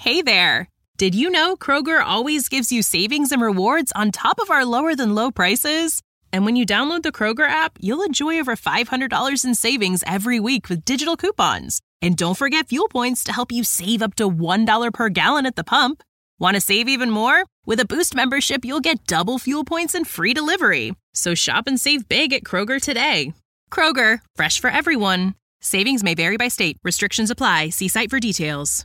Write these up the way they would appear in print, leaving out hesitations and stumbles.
Hey there! Did you know Kroger always gives you savings and rewards on top of our lower than low prices? And when you download the Kroger app, you'll enjoy over $500 in savings every week with digital coupons. And don't forget fuel points to help you save up to $1 per gallon at the pump. Want to save even more? With a Boost membership, you'll get double fuel points and free delivery. So shop and save big at Kroger today. Kroger, fresh for everyone. Savings may vary by state. Restrictions apply. See site for details.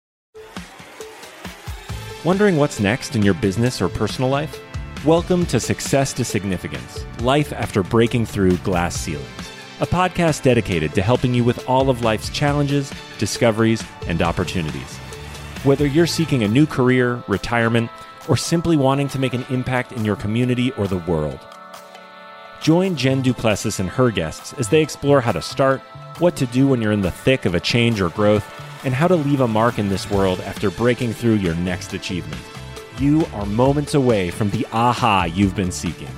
Wondering what's next in your business or personal life? Welcome to Success to Significance, Life After Breaking Through Glass Ceilings, a podcast dedicated to helping you with all of life's challenges, discoveries, and opportunities. Whether you're seeking a new career, retirement, or simply wanting to make an impact in your community or the world. Join Jen Duplessis and her guests as they explore how to start, what to do when you're in the thick of a change or growth, and how to leave a mark in this world after breaking through your next achievement. You are moments away from the aha you've been seeking.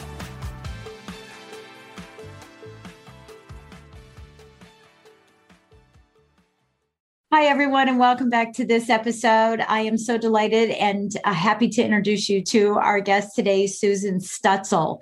Hi, everyone, and welcome back to this episode. I am so delighted and happy to introduce you to our guest today, Susan Stutzel.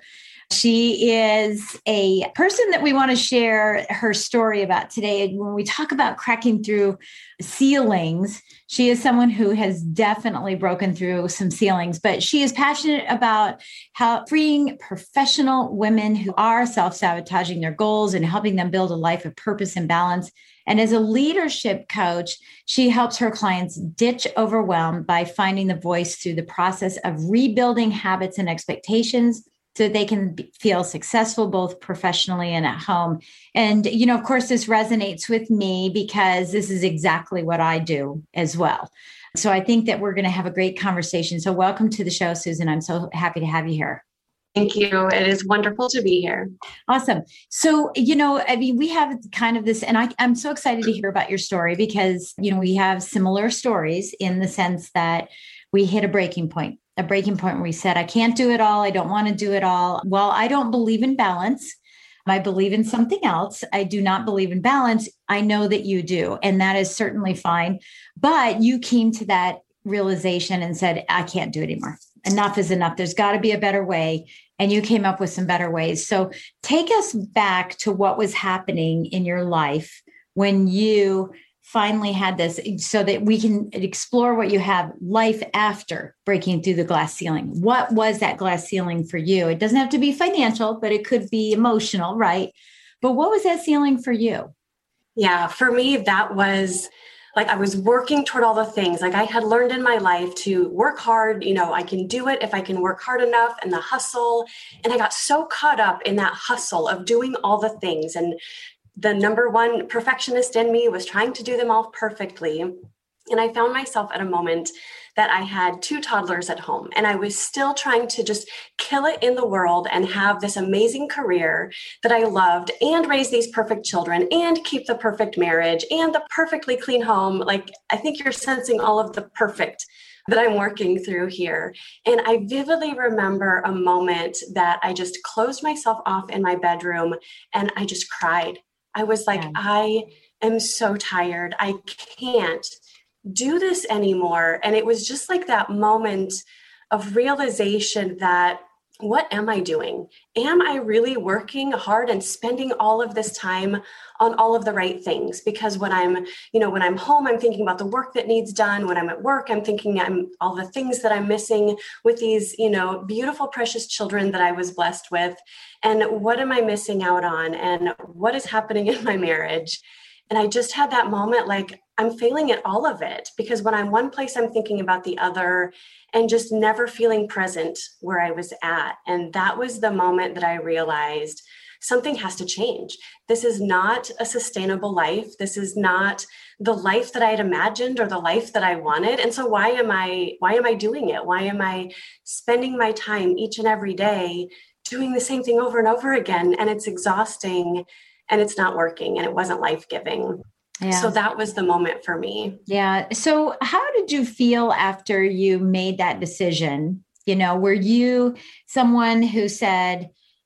She is a person that we want to share her story about today. When we talk about cracking through ceilings, she is someone who has definitely broken through some ceilings, but she is passionate about how freeing professional women who are self-sabotaging their goals and helping them build a life of purpose and balance. And as a leadership coach, she helps her clients ditch overwhelm by finding the voice through the process of rebuilding habits and expectations so they can feel successful both professionally and at home. And, you know, of course, this resonates with me because this is exactly what I do as well. So I think that we're going to have a great conversation. So welcome to the show, Susan. I'm so happy to have you here. Thank you. It is wonderful to be here. Awesome. So, you know, I mean, we have kind of this, and I'm so excited to hear about your story because, you know, we have similar stories in the sense that we hit a breaking point where we said, I can't do it all. I don't want to do it all. Well, I don't believe in balance. I believe in something else. I do not believe in balance. I know that you do, and that is certainly fine. But you came to that realization and said, I can't do it anymore. Enough is enough. There's got to be a better way. And you came up with some better ways. So take us back to what was happening in your life when you finally had this, so that we can explore what you have life after breaking through the glass ceiling. What was that glass ceiling for you? It doesn't have to be financial, but it could be emotional, right? But what was that ceiling for you? Yeah, for me, that was like I was working toward all the things. Like I had learned in my life to work hard. You know, I can do it if I can work hard enough, and the hustle. And I got so caught up in that hustle of doing all the things. And the number one perfectionist in me was trying to do them all perfectly. And I found myself at a moment that I had 2 toddlers at home, and I was still trying to just kill it in the world and have this amazing career that I loved and raise these perfect children and keep the perfect marriage and the perfectly clean home. Like, I think you're sensing all of the perfect that I'm working through here. And I vividly remember a moment that I just closed myself off in my bedroom and I just cried. I was like, I am so tired. I can't do this anymore. And it was just like that moment of realization that, what am I doing? Am I really working hard and spending all of this time on all of the right things? Because when I'm home, I'm thinking about the work that needs done. When I'm at work, I'm thinking all the things that I'm missing with these, beautiful, precious children that I was blessed with. And what am I missing out on? And what is happening in my marriage? And I just had that moment, like, I'm failing at all of it, because when I'm one place, I'm thinking about the other and just never feeling present where I was at. And that was the moment that I realized something has to change. This is not a sustainable life. This is not the life that I had imagined or the life that I wanted. And so why am I doing it? Why am I spending my time each and every day doing the same thing over and over again? And it's exhausting and it's not working and it wasn't life-giving. Yeah. So that was the moment for me. Yeah. So how did you feel after you made that decision? Were you someone who said,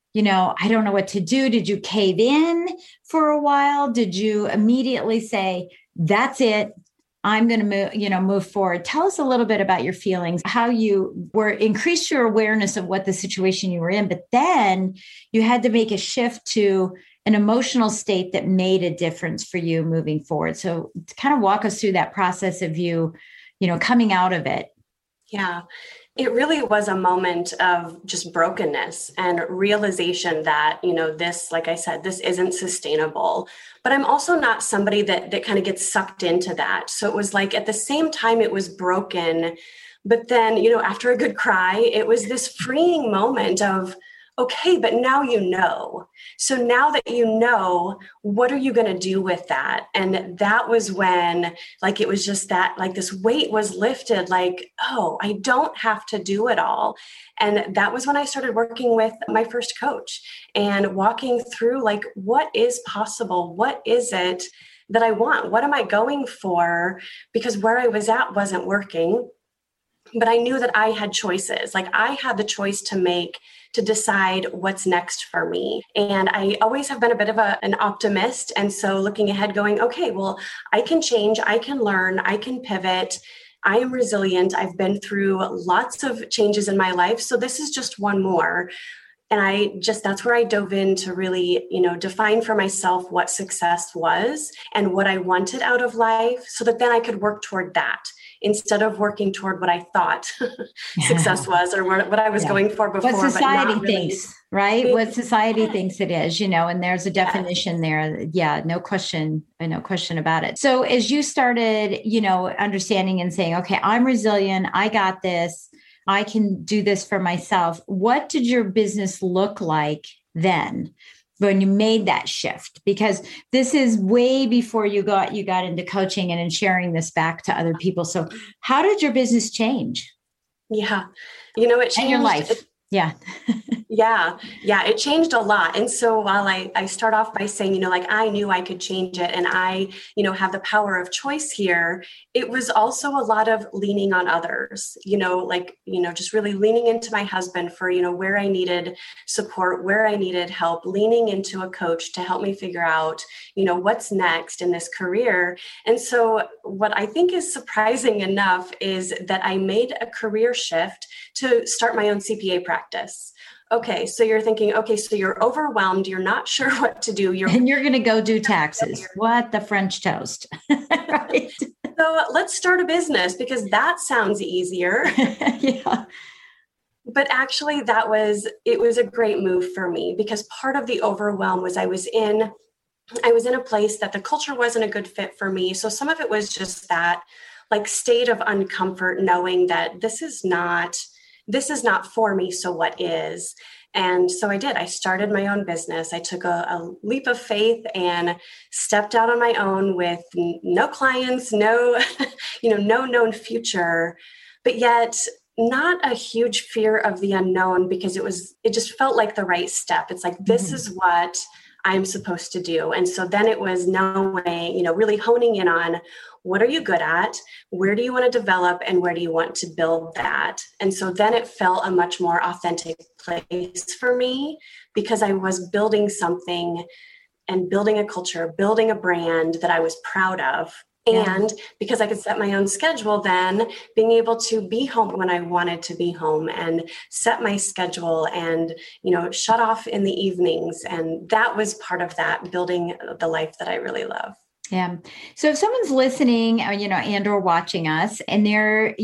I don't know what to do? Did you cave in for a while? Did you immediately say, that's it, I'm going to move forward. Tell us a little bit about your feelings, how you increased your awareness of what the situation you were in, but then you had to make a shift to an emotional state that made a difference for you moving forward. So kind of walk us through that process of you coming out of it. Yeah. It really was a moment of just brokenness and realization that, this, like I said, this isn't sustainable. But I'm also not somebody that kind of gets sucked into that. So it was like at the same time it was broken. But then, after a good cry, it was this freeing moment of, okay, but now you know. So now that you know, what are you going to do with that? And that was when, it was just that, this weight was lifted, oh, I don't have to do it all. And that was when I started working with my first coach and walking through, what is possible? What is it that I want? What am I going for? Because where I was at wasn't working. But I knew that I had choices. I had the choice to make to decide what's next for me. And I always have been a bit of an optimist. And so looking ahead going, okay, well, I can change, I can learn, I can pivot. I am resilient. I've been through lots of changes in my life. So this is just one more. And that's where I dove in to really, define for myself what success was and what I wanted out of life so that then I could work toward that instead of working toward what I thought success was or what I was going for before. What society thinks, right? What society thinks it is, and there's a definition there. Yeah, no question about it. So as you started, understanding and saying, okay, I'm resilient, I got this, I can do this for myself. What did your business look like then when you made that shift? Because this is way before you got into coaching and in sharing this back to other people. So how did your business change? Yeah. It changed. And your life. Yeah. Yeah. It changed a lot. And so while I start off by saying, I knew I could change it and I, have the power of choice here, it was also a lot of leaning on others, just really leaning into my husband for, where I needed support, where I needed help, leaning into a coach to help me figure out, what's next in this career. And so what I think is surprising enough is that I made a career shift to start my own CPA practice. Okay, so you're thinking, okay, so you're overwhelmed, you're not sure what to do. And you're going to go do taxes. What the French toast. Right. So let's start a business because that sounds easier. Yeah. But actually it was a great move for me because part of the overwhelm was I was in a place that the culture wasn't a good fit for me. So some of it was just that state of uncomfort, knowing that this is not for me. So what is? And so I started my own business. I took a leap of faith and stepped out on my own with no clients, no known future, but yet not a huge fear of the unknown because it just felt like the right step. It's this is what I'm supposed to do. And so then it was knowing, really honing in on what are you good at? Where do you want to develop? And where do you want to build that? And so then it felt a much more authentic place for me because I was building something and building a culture, building a brand that I was proud of. And because I could set my own schedule, then being able to be home when I wanted to be home and set my schedule and, shut off in the evenings. And that was part of that building the life that I really love. Yeah. So if someone's listening, and or watching us and they're,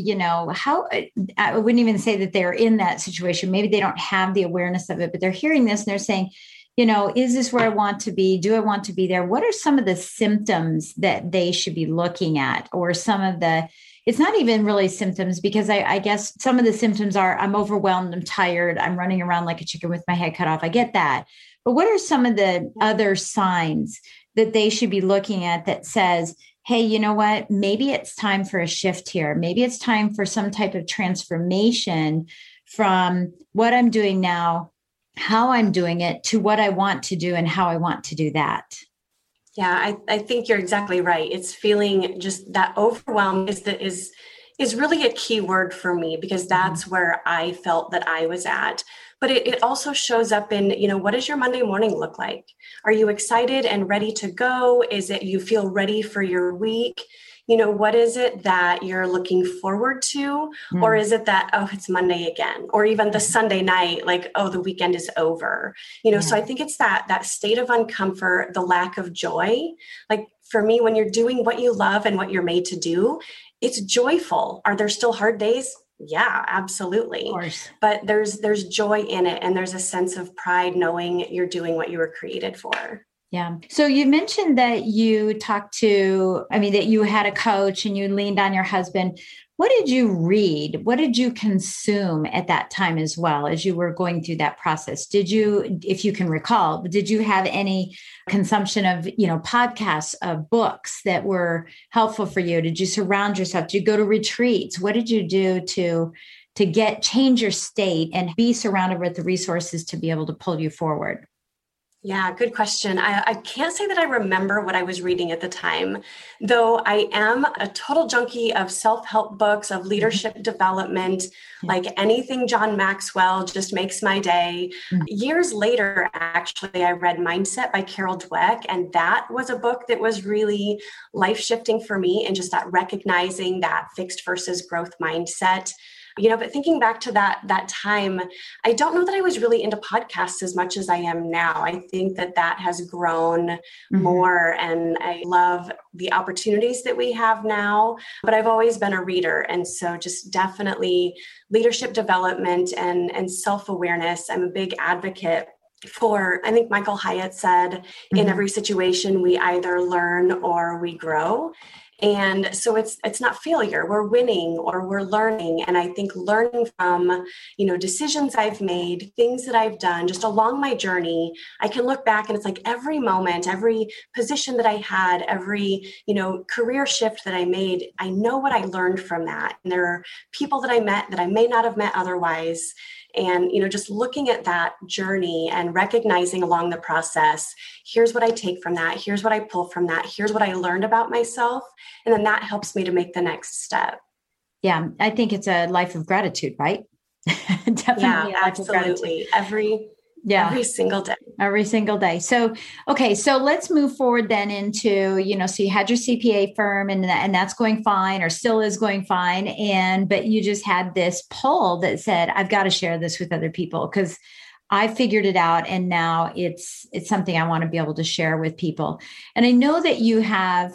I wouldn't even say that they're in that situation. Maybe they don't have the awareness of it, but they're hearing this and they're saying, is this where I want to be? Do I want to be there? What are some of the symptoms that they should be looking at? Or it's not even really symptoms because I guess some of the symptoms are I'm overwhelmed, I'm tired, I'm running around like a chicken with my head cut off. I get that. But what are some of the other signs that they should be looking at that says, hey, you know what? Maybe it's time for a shift here. Maybe it's time for some type of transformation from what I'm doing now, how I'm doing it, to what I want to do and how I want to do that. Yeah, I think you're exactly right. It's feeling just that overwhelm is really a key word for me because that's where I felt that I was at. But it also shows up in, what does your Monday morning look like? Are you excited and ready to go? Is it you feel ready for your week? what is it that you're looking forward to? Or is it that, oh, it's Monday again, or even the Sunday night, like, oh, the weekend is over, So I think it's that state of uncomfort, the lack of joy. Like for me, when you're doing what you love and what you're made to do, it's joyful. Are there still hard days? Yeah, absolutely. Of course. But there's joy in it. And there's a sense of pride knowing you're doing what you were created for. Yeah. So you mentioned that you that you had a coach and you leaned on your husband. What did you read? What did you consume at that time as well as you were going through that process? Did you, if you can recall, did you have any consumption of, podcasts, of books that were helpful for you? Did you surround yourself? Did you go to retreats? What did you do to change your state and be surrounded with the resources to be able to pull you forward? Yeah, good question. I can't say that I remember what I was reading at the time, though I am a total junkie of self-help books, of leadership development, like anything John Maxwell just makes my day. Years later, actually, I read Mindset by Carol Dweck, and that was a book that was really life-shifting for me, and just that recognizing that fixed versus growth mindset. But thinking back to that time, I don't know that I was really into podcasts as much as I am now. I think that has grown more, and I love the opportunities that we have now, but I've always been a reader. And so just definitely leadership development and self-awareness. I'm a big advocate for, I think Michael Hyatt said, in every situation, we either learn or we grow. And so it's not failure. We're winning or we're learning. And I think learning from, decisions I've made, things that I've done just along my journey, I can look back and it's like every moment, every position that I had, every, career shift that I made, I know what I learned from that. And there are people that I met that I may not have met otherwise. And, just looking at that journey and recognizing along the process, here's what I take from that. Here's what I pull from that. Here's what I learned about myself. And then that helps me to make the next step. Yeah. I think it's a life of gratitude, right? Definitely. Yeah, absolutely. Every single day. Every single day. So, okay. So let's move forward then into, so you had your CPA firm and that's going fine, or still is going fine. But you just had this pull that said, I've got to share this with other people because I figured it out. And now it's something I want to be able to share with people. And I know that you have,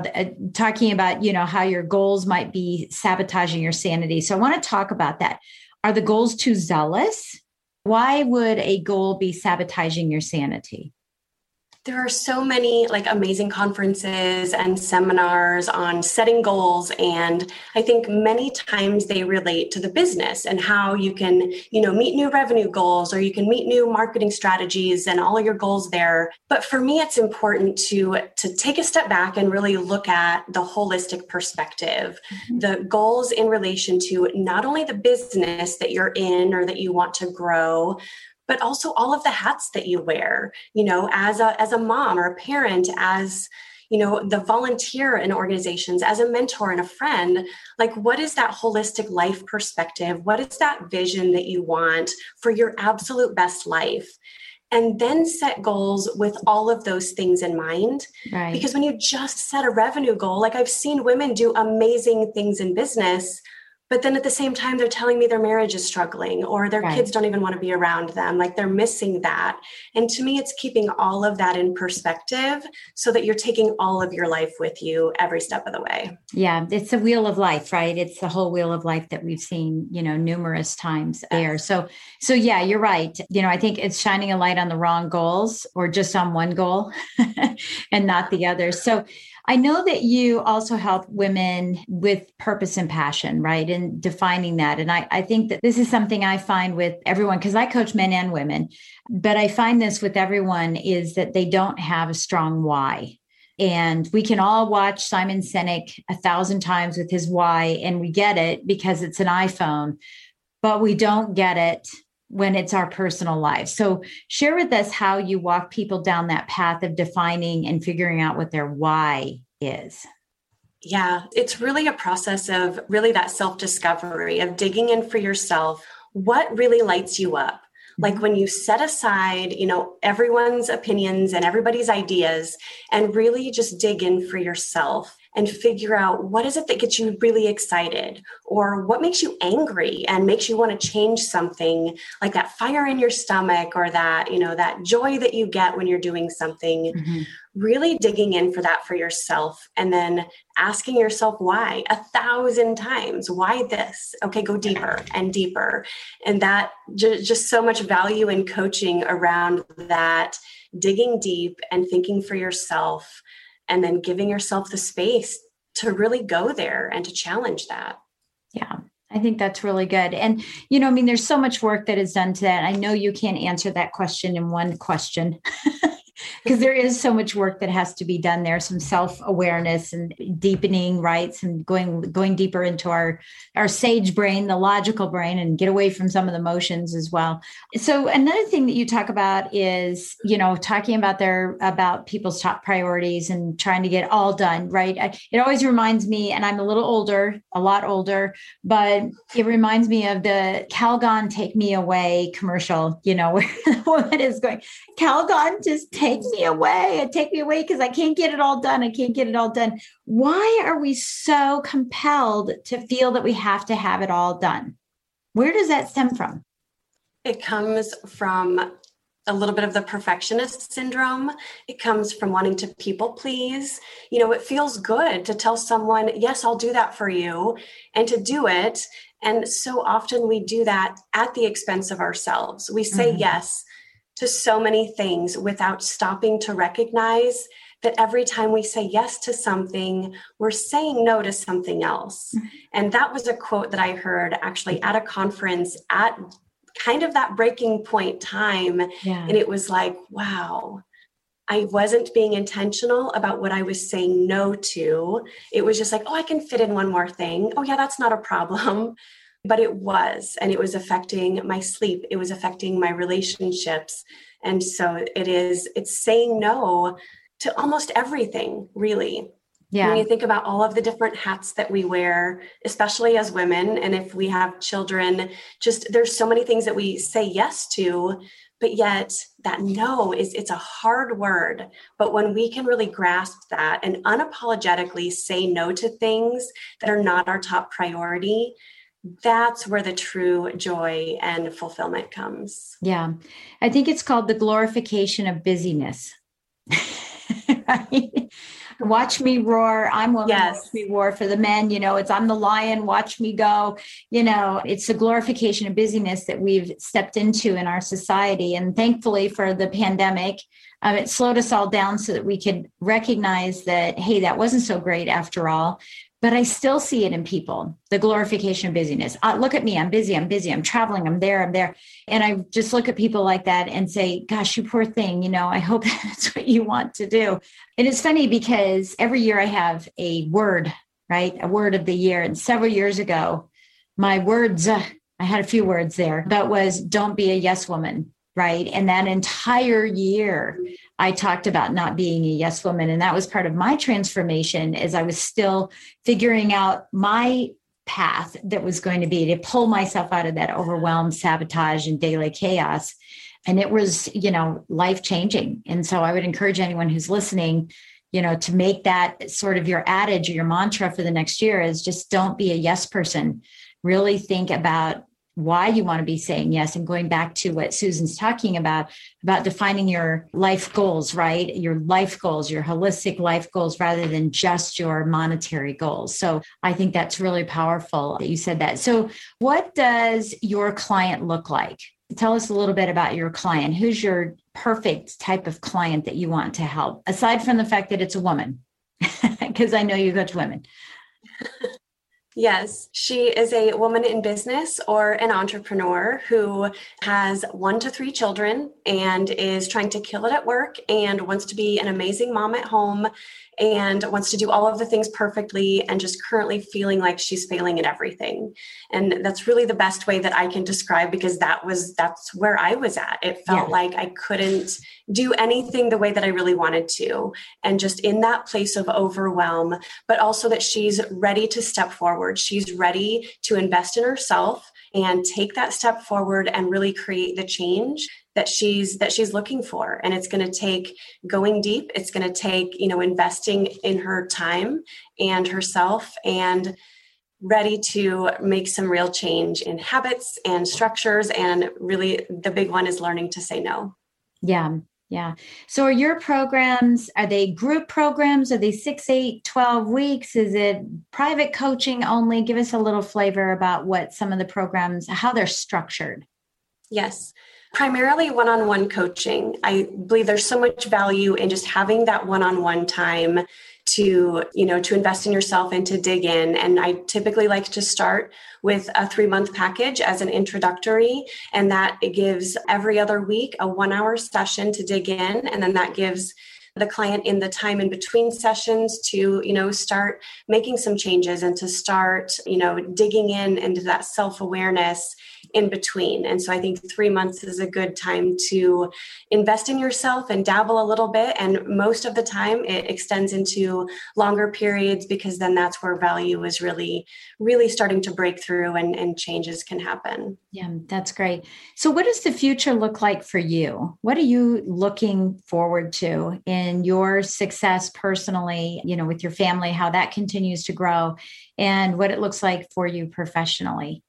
talking about, how your goals might be sabotaging your sanity. So I want to talk about that. Are the goals too zealous? Why would a goal be sabotaging your sanity? There are so many amazing conferences and seminars on setting goals. And I think many times they relate to the business and how you can, meet new revenue goals, or you can meet new marketing strategies and all of your goals there. But for me, it's important to take a step back and really look at the holistic perspective, the goals in relation to not only the business that you're in or that you want to grow, but also all of the hats that you wear, as a mom or a parent, as, the volunteer in organizations, as a mentor and a friend. What is that holistic life perspective? What is that vision that you want for your absolute best life? And then set goals with all of those things in mind. Right. Because when you just set a revenue goal, I've seen women do amazing things in business, but then at the same time, they're telling me their marriage is struggling, or their kids don't even want to be around them. They're missing that. And to me, it's keeping all of that in perspective so that you're taking all of your life with you every step of the way. Yeah. It's the wheel of life, right? It's the whole wheel of life that we've seen, numerous times there. So yeah, you're right. I think it's shining a light on the wrong goals, or just on one goal and not the other. So I know that you also help women with purpose and passion, right? And defining that. And I think that this is something I find with everyone, because I coach men and women, but I find this with everyone is that they don't have a strong why. And we can all watch Simon Sinek 1,000 times with his why, and we get it because it's an iPhone, but we don't get it when it's our personal lives. So share with us how you walk people down that path of defining and figuring out what their why is. Yeah, it's really a process of really that self-discovery, of digging in for yourself. What really lights you up? When you set aside, everyone's opinions and everybody's ideas and really just dig in for yourself and figure out what is it that gets you really excited, or what makes you angry and makes you want to change something, like that fire in your stomach, or that, that joy that you get when you're doing something. Mm-hmm. Really digging in for that for yourself, and then asking yourself why 1,000 times. Why this? Okay, go deeper and deeper. And that just so much value in coaching around that, digging deep and thinking for yourself, and then giving yourself the space to really go there and to challenge that. Yeah. I think that's really good. And, there's so much work that is done to that. I know you can't answer that question in one question. Because there is so much work that has to be done there, some self-awareness and deepening, right? And going deeper into our sage brain, the logical brain, and get away from some of the emotions as well. So another thing that you talk about is, talking about people's top priorities and trying to get all done, right? It always reminds me, and I'm a lot older, but it reminds me of the Calgon Take Me Away commercial, where the woman is going, Calgon, just take me away because I can't get it all done. Why are we so compelled to feel that we have to have it all done? Where does that stem from? It comes from a little bit of the perfectionist syndrome. It comes from wanting to people please. It feels good to tell someone, yes, I'll do that for you, and to do it. And so often we do that at the expense of ourselves. We say mm-hmm. yes to so many things without stopping to recognize that every time we say yes to something, we're saying no to something else. Mm-hmm. And that was a quote that I heard actually at a conference at kind of that breaking point time. Yeah. And it was like, wow, I wasn't being intentional about what I was saying no to. It was just like, oh, I can fit in one more thing. Oh yeah, that's not a problem. But it was affecting my sleep. It was affecting my relationships. And so it's saying no to almost everything, really. Yeah. When you think about all of the different hats that we wear, especially as women, and if we have children, just there's so many things that we say yes to, but yet that no it's a hard word. But when we can really grasp that and unapologetically say no to things that are not our top priority, that's where the true joy and fulfillment comes. Yeah. I think it's called the glorification of busyness. Right? Watch me roar. I'm woman. Yes. Watch me roar. For the men, it's I'm the lion. Watch me go. It's the glorification of busyness that we've stepped into in our society. And thankfully for the pandemic, it slowed us all down so that we could recognize that, hey, that wasn't so great after all. But I still see it in people, the glorification of busyness. Look at me, I'm busy, I'm traveling, I'm there. And I just look at people like that and say, gosh, you poor thing, I hope that's what you want to do. And it's funny because every year I have a word, right? A word of the year. And several years ago, my words, I had a few words there, that was don't be a yes woman, right? And that entire year, I talked about not being a yes woman. And that was part of my transformation as I was still figuring out my path that was going to be to pull myself out of that overwhelm, sabotage, and daily chaos. And it was, life-changing. And so I would encourage anyone who's listening, to make that sort of your adage or your mantra for the next year is just don't be a yes person. Really think about why you want to be saying yes, and going back to what Susan's talking about defining your life goals, right? Your life goals, your holistic life goals, rather than just your monetary goals. So I think that's really powerful that you said that. So what does your client look like? Tell us a little bit about your client. Who's your perfect type of client that you want to help, aside from the fact that it's a woman? Because I know you coach women. Yes, she is a woman in business or an entrepreneur who has 1 to 3 children and is trying to kill it at work and wants to be an amazing mom at home and wants to do all of the things perfectly and just currently feeling like she's failing at everything. And that's really the best way that I can describe, because that's where I was at. It felt like I couldn't do anything the way that I really wanted to. And just in that place of overwhelm, but also that she's ready to step forward. She's ready to invest in herself and take that step forward and really create the change that she's looking for. And it's going to take going deep. It's going to take, investing in her time and herself and ready to make some real change in habits and structures. And really the big one is learning to say no. Yeah. Yeah. So are your programs, are they group programs? Are they 6, 8, 12 weeks? Is it private coaching only? Give us a little flavor about what some of the programs, how they're structured. Yes. Primarily one-on-one coaching. I believe there's so much value in just having that one-on-one time to invest in yourself and to dig in. And I typically like to start with a 3-month package as an introductory. And that it gives every other week a 1-hour session to dig in. And then that gives the client in the time in between sessions to, start making some changes and to start, digging into that self-awareness in between. And so I think 3 months is a good time to invest in yourself and dabble a little bit. And most of the time it extends into longer periods, because then that's where value is really, really starting to break through and changes can happen. Yeah, that's great. So what does the future look like for you? What are you looking forward to in your success personally, with your family, how that continues to grow, and what it looks like for you professionally?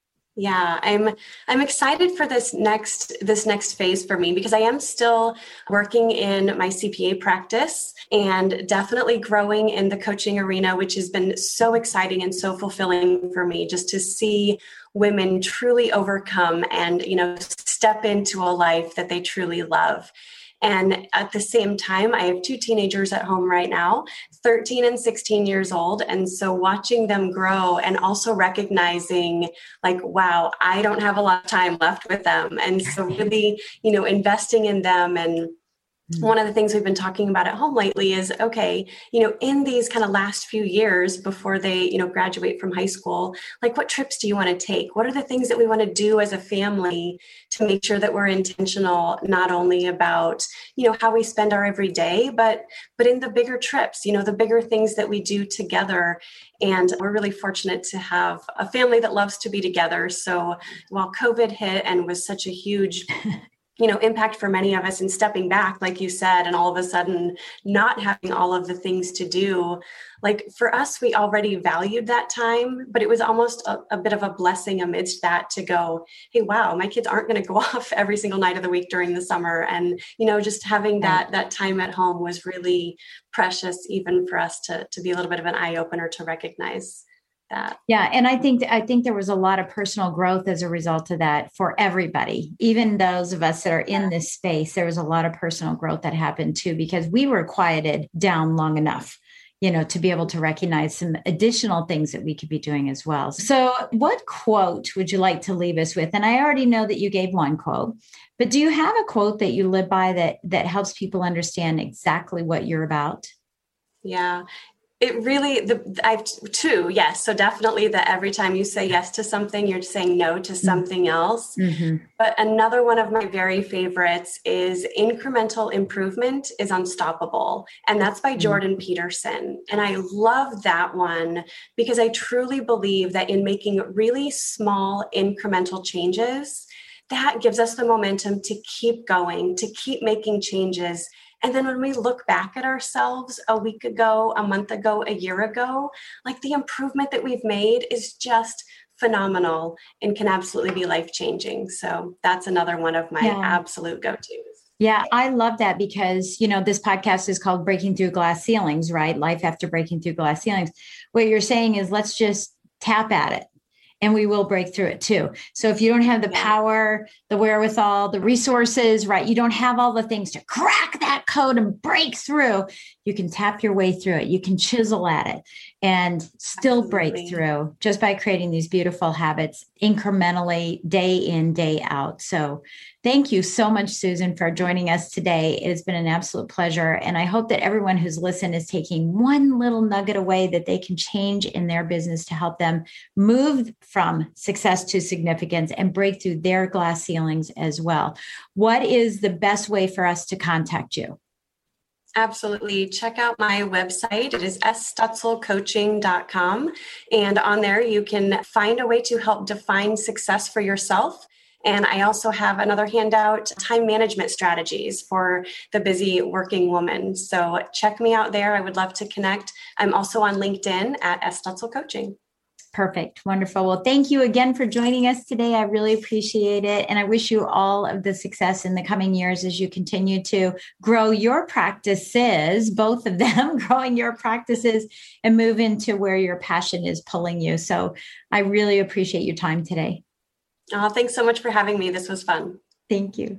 Yeah, I'm excited for this next phase for me, because I am still working in my CPA practice and definitely growing in the coaching arena, which has been so exciting and so fulfilling for me, just to see women truly overcome and, step into a life that they truly love. And at the same time, I have 2 teenagers at home right now, 13 and 16 years old. And so watching them grow and also recognizing like, wow, I don't have a lot of time left with them. And so really, investing in them. And one of the things we've been talking about at home lately is, okay, in these kind of last few years before they, graduate from high school, like what trips do you want to take? What are the things that we want to do as a family to make sure that we're intentional, not only about, how we spend our everyday, but in the bigger trips, the bigger things that we do together. And we're really fortunate to have a family that loves to be together. So while COVID hit and was such a huge impact for many of us in stepping back, like you said, and all of a sudden not having all of the things to do. Like for us, we already valued that time, but it was almost a bit of a blessing amidst that to go, hey, wow, my kids aren't going to go off every single night of the week during the summer. And, just having that time at home was really precious, even for us to be a little bit of an eye opener to recognize that. Yeah. And I think there was a lot of personal growth as a result of that for everybody, even those of us that are in this space. There was a lot of personal growth that happened too, because we were quieted down long enough, to be able to recognize some additional things that we could be doing as well. So what quote would you like to leave us with? And I already know that you gave one quote, but do you have a quote that you live by that helps people understand exactly what you're about? Yeah. It really, I have 2, yes. So definitely that every time you say yes to something, you're saying no to something else. Mm-hmm. But another one of my very favorites is incremental improvement is unstoppable. And that's by Jordan Peterson. And I love that one because I truly believe that in making really small incremental changes, that gives us the momentum to keep going, to keep making changes. And then when we look back at ourselves a week ago, a month ago, a year ago, like the improvement that we've made is just phenomenal and can absolutely be life-changing. So that's another one of my absolute go-tos. Yeah, I love that because, this podcast is called Breaking Through Glass Ceilings, right? Life after breaking through glass ceilings. What you're saying is let's just tap at it. And we will break through it too. So if you don't have the power, the wherewithal, the resources, right? You don't have all the things to crack that code and break through. You can tap your way through it. You can chisel at it and still break through just by creating these beautiful habits incrementally, day in, day out. So thank you so much, Susan, for joining us today. It has been an absolute pleasure. And I hope that everyone who's listened is taking one little nugget away that they can change in their business to help them move from success to significance and break through their glass ceilings as well. What is the best way for us to contact you? Absolutely. Check out my website. It is sstutzelcoaching.com. And on there, you can find a way to help define success for yourself And I also have another handout, time management strategies for the busy working woman. So check me out there. I would love to connect. I'm also on LinkedIn at S. Stutzel Coaching. Perfect. Wonderful. Well, thank you again for joining us today. I really appreciate it. And I wish you all of the success in the coming years as you continue to grow your practices, both of them, growing your practices and move into where your passion is pulling you. So I really appreciate your time today. Oh, thanks so much for having me. This was fun. Thank you.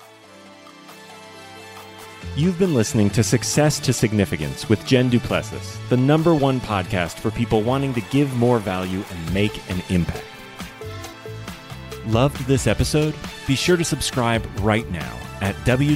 You've been listening to Success to Significance with Jen Duplessis, the #1 podcast for people wanting to give more value and make an impact. Loved this episode? Be sure to subscribe right now at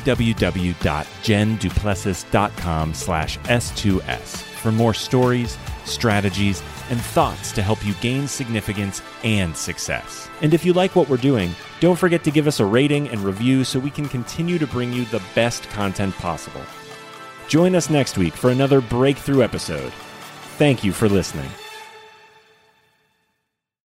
www.jenduplessis.com/S2S for more stories, strategies, and thoughts to help you gain significance and success. And if you like what we're doing, don't forget to give us a rating and review so we can continue to bring you the best content possible. Join us next week for another breakthrough episode. Thank you for listening.